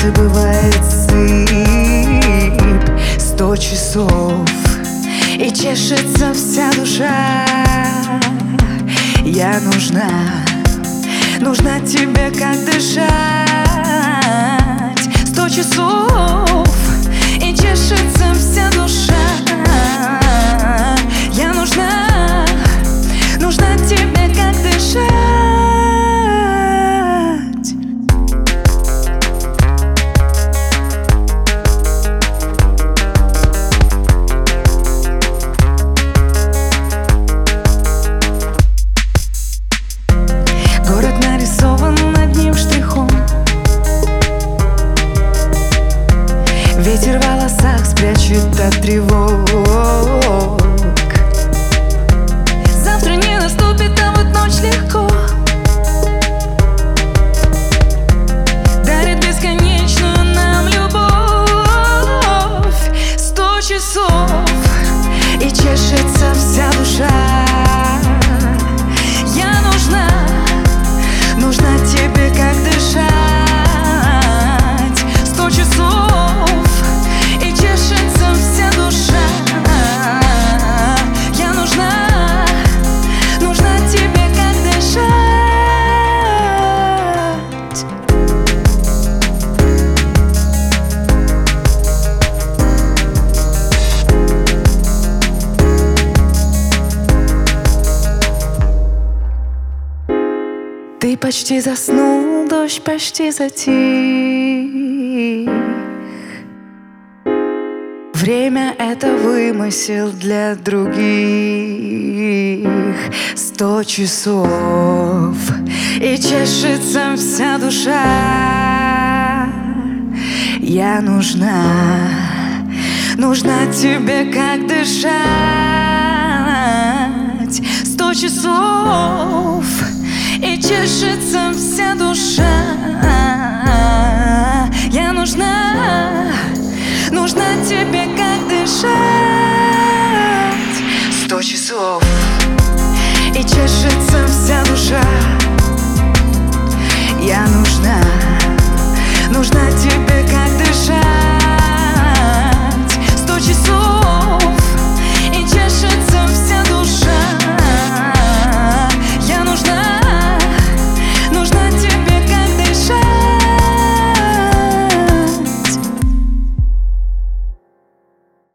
сердце бывает сыпь. 100 часов, и чешется вся душа. Я нужна тебе, как дышать. 100 часов, и чешется вся душа. Я нужна тебе, как дышать. Город нарисован одним штрихом. Ветер в волосах спрячет от тревог. Завтра не наступит, а вот ночь легко дарит бесконечную нам любовь. 100 часов, и чешется вся душа. Я нужна тебе, как дышать. 100 часов, и чешется вся душа. Я нужна тебе, как дышать. Ты почти заснул, дождь почти затих. Время — это вымысел для других. 100 часов, и чешется вся душа. Я нужна тебе, как дышать. 100 часов, и чешется вся душа.